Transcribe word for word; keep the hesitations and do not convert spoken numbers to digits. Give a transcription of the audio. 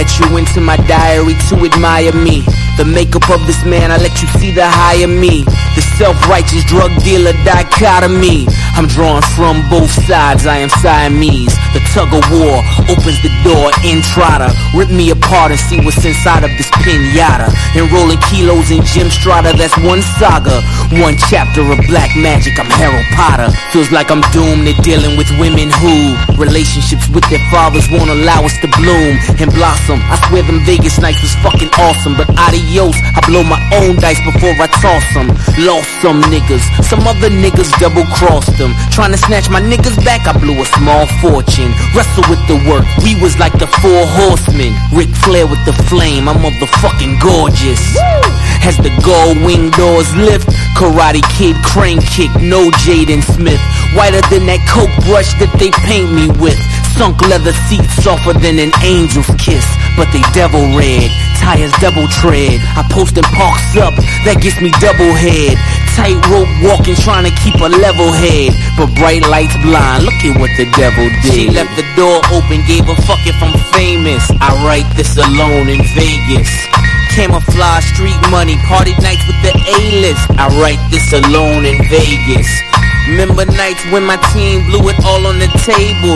let you into my diary to admire me. The makeup of this man, I let you see the higher me. The self-righteous drug dealer dichotomy. I'm drawn from both sides, I am Siamese. The tug of war opens the door, Entrada. Rip me apart and see what's inside of this pinata. Enrolling kilos in Jim Strata, that's one saga. One chapter of black magic, I'm Harry Potter. Feels like I'm doomed to dealing with women who relationships with their fathers won't allow us to bloom and blossom. I swear them Vegas nights was fucking awesome, but adios, I blow my own dice before I toss them. Lost some niggas, some other niggas double crossed them. Trying to snatch my niggas back, I blew a small fortune. Wrestle with the work, we was like the four horsemen. Ric Flair with the flame, I'm motherfucking gorgeous. As the gold wing doors lift, Karate Kid crane kick, no Jaden Smith. Whiter than that coke brush that they paint me with. Sunk leather seats softer than an angel's kiss, but they devil red, tires double tread. I post and parks up, that gets me double head. Tightrope walking, trying to keep a level head, but bright lights blind, look at what the devil did. She left the door open, gave a fuck if I'm famous. I write this alone in Vegas. Camouflage, street money, party nights with the A-list. I write this alone in Vegas. Remember nights when my team blew it all on the table.